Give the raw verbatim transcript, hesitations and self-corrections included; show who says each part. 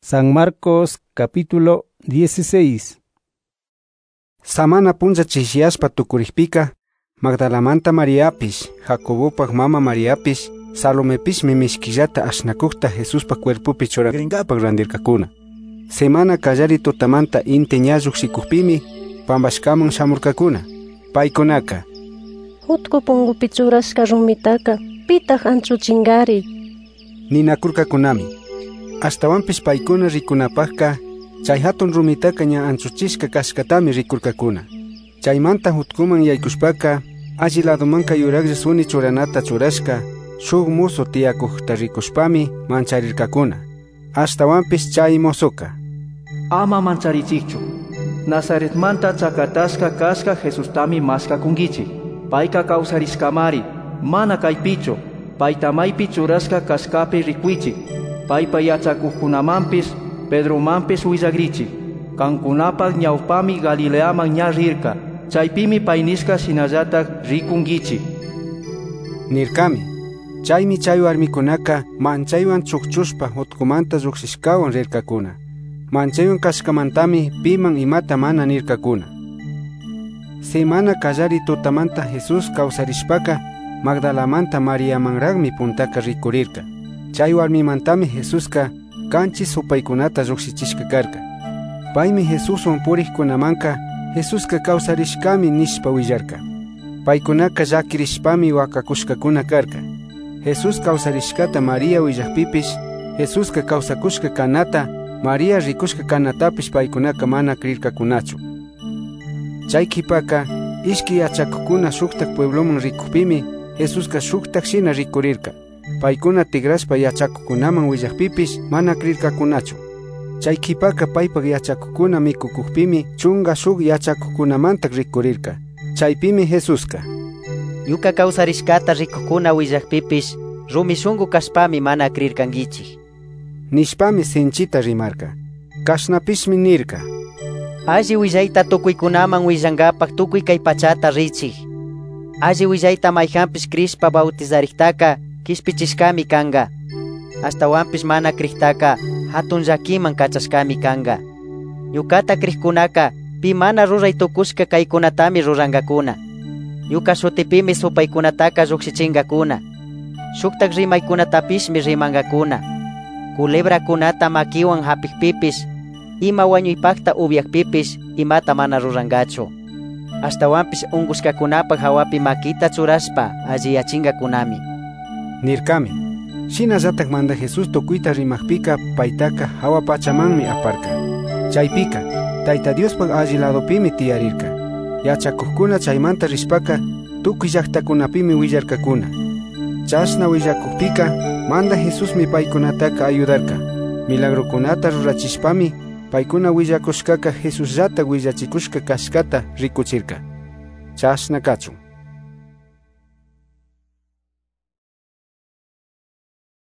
Speaker 1: San Marcos capítulo dieciséis.
Speaker 2: Samana punza chishiashpa tukurikpika, Magdalamanta Mariapish, Jacobopak mama Mariapish, Salomepish mimishkillata ashnakukta Jesuspa cuerpupi choragringapak randirkakuna. Semana kallari tutamanta inte ñalluk sikukpimi, pambashkaman shamurkakuna. Paykunaka
Speaker 3: Hutku pungupi churashka rumitaka, pitaq anchuchingari
Speaker 2: ninakurkakunami. Ashtawanpish paykuna rikunapakka, chay hatun rumitaka ña anchuchishka kashkatami rikurkakuna. Chaymanta hutkuman yaykushpaka, alli ladomanka yuraglla suni churanata churashka, shuk muso tiyakukta rikushpami mancharirkakuna. Ashtawanpish chay mosoka
Speaker 4: ama mancharichikchu. Nazaretmanta chakatashka kashka Jesustami maskakunkichik. Payka kawsarishkamari, mana kaypichu. Paytamaypi churashka kashkapi rikwichik. Paypa yachakuqkunamanpish Pedromanpish willagrichik. Kankunapak ñawpami Galileaman ña rirka. Chaypimi paynishka shinallatak rikunkichik
Speaker 2: nirkami. Chaymi chay warmikunaka manchaywan chukchushpa hutkumanta lluqsishkawan rirkakuna. Manchaywan kashkamantami piman imata mana nirkakuna. Semana kallari tutamanta Jesús kawsarishpaka, Magdalamanta Mariamanragmi puntaka rikurirka. Chay warmimantami Jesuska kanchi supaykunata lluqsichishka karka. Paymi Jesuswan purikkunamanka Jesuska kawsarishkami nishpa willarka. Paykunaka llakirishpami wakakushkakuna karka. Jesus kawsarishkata María willakpipish, Jesuska kawsakushka kanata María rikushka kanatapish paykunaka mana krirkakunachu. Chaykipaka ishki yachakukuna shuktak puebloman rikupimi Jesuska shuktak shina rikurirka. Paykuna tigrashpa yachakukunaman willakpipish mana krirkakunachu. Chaykipaka paypak yachakukuna mikukukpimi chunga shuk yachakukunamantak rikurirka. Chaypimi Jesuska
Speaker 5: Yuka kawsarishkata rikukuna willakpipish rumi shungu kashpami mana krirkankichik
Speaker 2: nishpami sinchita rimarka. Kashnapishmi nirka
Speaker 5: alli willayta tukuykunaman willankapak tukuy kay pachata richik. Alli willayta mayjanpish krishpa bautizariktaka kishpichishkami kanga. Ashtawanpish mana kriktaka hatun llakiman kachashkami kanga. Yukata krikkunaka pi mana ruray tukushka kaykunatami rurankakuna. Yuka shutipimi supaykunataka lluqsichinkakuna. Shuktak rimaykunatapishmi rimankakuna. Kulebrakunata makiwan hapikpipish, ima wañuypakta ubyakpipish imata mana rurankachu. Ashtawanpish unkushkakunapak hawapi makita churashpa alliyachinkakunami
Speaker 2: nirkami. Shinallatak manda Jesus tukuyta rimakpika paytaka hawa pachamanmi aparka. Chaypika Tayta Diospak alli ladopimi tiyarirka. Yachakuqkuna chaymanta rishpaka tukuy llaqtakunapimi willarkakuna. Chashna willakukpika manda Jesusmi paykunataka ayudarka. Milagrukunata rurachishpami paykuna willakushkaka Jesusllata willachikushka kashkata rikuchirka. Chashna kachun.